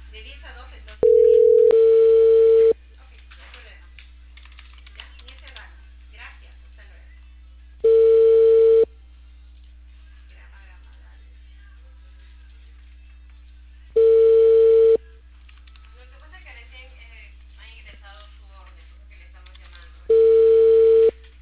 De 10 a 12, entonces sería. Ok, no hay problema. Ya, en ese rango. Gracias, hasta luego. Grama, grama, dale. Lo que pasa es que recién ha ingresado su orden, por eso que le estamos llamando.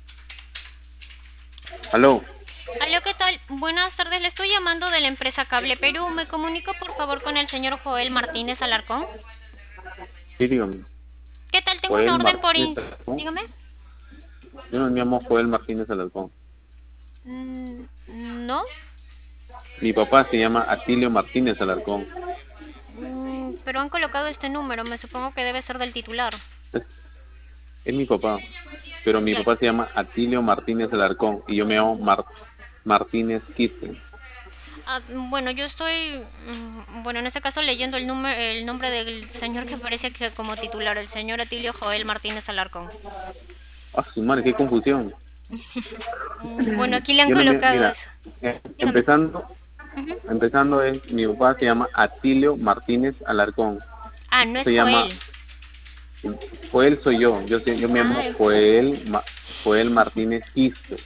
Aló, Aló, ¿qué tal? Buenas tardes, le estoy llamando de la empresa Cable Perú. ¿Me comunico por favor con el señor Joel Martínez Alarcón? sí, dígame. ¿Qué tal? Tengo una Joel orden por... Martínez Alarcón. Dígame. Yo no me llamo Joel Martínez Alarcón. ¿No? Mi papá se llama Atilio Martínez Alarcón. Pero han colocado este número, me supongo que debe ser del titular. Es, es mi papá, pero mi Ya. papá se llama Atilio Martínez Alarcón y yo me llamo Martínez Quispe. Bueno, yo estoy, bueno, en este caso leyendo el nombre del señor que aparece aquí como titular, el señor Atilio Joel Martínez Alarcón. Ah, su madre, qué confusión. Bueno, aquí le han Yo no me, colocado mira, eso. eh, Dígame. empezando, Ujú. empezando es, mi papá se llama Atilio Martínez Alarcón. Ah, no es Se llama, Joel. Joel soy yo me llamo Ah, Joel Martínez Quispe.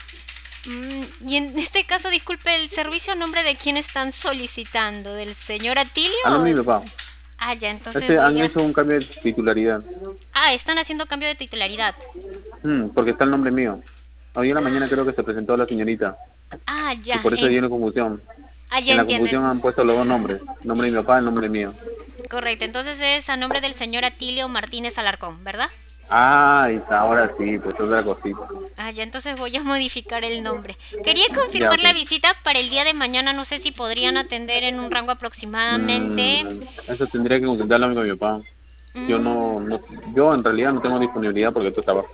y en este caso, disculpe, el servicio a nombre de quién están solicitando, ¿del señor Atilio A o nombre de de... mi papá. Ah, ya, entonces Han voy a... hecho un cambio de titularidad. Ah, están haciendo cambio de titularidad. Porque está el nombre mío. Hoy en la mañana creo que se presentó la señorita y Ya, por eso hay una confusión. ya En la entiendo. confusión han puesto los dos nombres, el nombre de mi papá y el nombre mío. Correcto, entonces es a nombre del señor Atilio Martínez Alarcón, ¿verdad? Ah, está, ahora sí, pues otra cosita. Ya, entonces voy a modificar el nombre. Quería Ya, confirmar ok. la visita para el día de mañana, no sé si podrían atender en un rango aproximadamente. Eso tendría que consultarlo con mi papá. Yo Mm, no, yo en realidad no tengo disponibilidad porque tú estabas.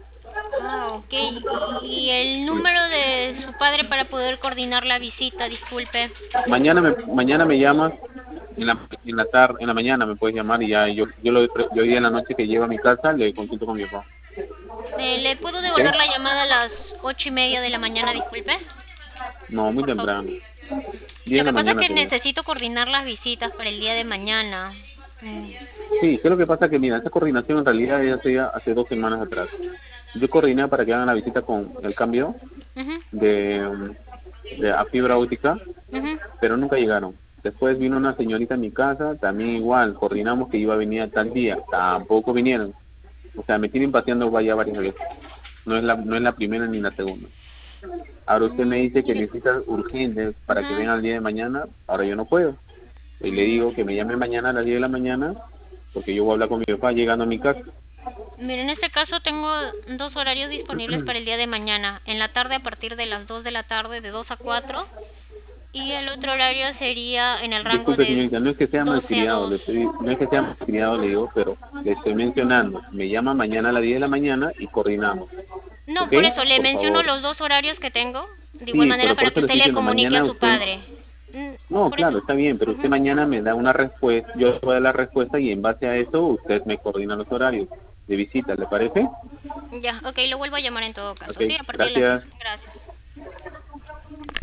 ok. ¿Y el número de su padre para poder coordinar la visita? Disculpe. Mañana me llamas en la tarde, en la mañana me puedes llamar y ya yo hoy en la noche que llego a mi casa le consulto con mi papá. ¿Le puedo ¿Ok? devolver la llamada a las 8:30 de la mañana? Disculpe. No, muy Por favor. temprano. 10 Lo de la que pasa es mañana que sería. necesito coordinar las visitas para el día de mañana. Sí, ¿qué es lo que pasa? Que mira, esa coordinación en realidad ya hacía hace 2 semanas atrás. Yo coordiné para que hagan la visita con el cambio Ujú, de a fibra óptica, ujú. pero nunca llegaron. Después vino una señorita a mi casa, también igual, coordinamos que iba a venir a tal día, tampoco vinieron. O sea, me tienen pateando vaya varias veces. No es la primera ni la segunda. Ahora usted me dice que Mire, necesita urgente para que ajá. venga el día de mañana, ahora yo no puedo. Y le digo que me llame mañana a las 10 de la mañana, porque yo voy a hablar con mi papá llegando a mi casa. Mire, en este caso tengo dos horarios disponibles para el día de mañana. En la tarde a partir de las 2 de la tarde, de 2 a 4. Y el otro horario sería en el rango Disculpe de señorita, no es que sea 12 a malcriado, 2. no es que sea malcriado, le digo, pero le estoy mencionando. Me llama mañana a las 10 de la mañana y coordinamos. No, ¿Ok? por eso le Por menciono favor. los dos horarios que tengo. De igual Sí, manera pero por para que eso le usted estoy le diciendo, comunique a mañana su usted... padre. No, Por eso. claro, está bien, pero usted Ujú. mañana me da una respuesta, yo le voy a dar la respuesta y en base a eso usted me coordina los horarios de visita, ¿le parece? Ya, ok, lo vuelvo a llamar en todo Ok, caso. Sí, a partir de las gracias. 10. Gracias.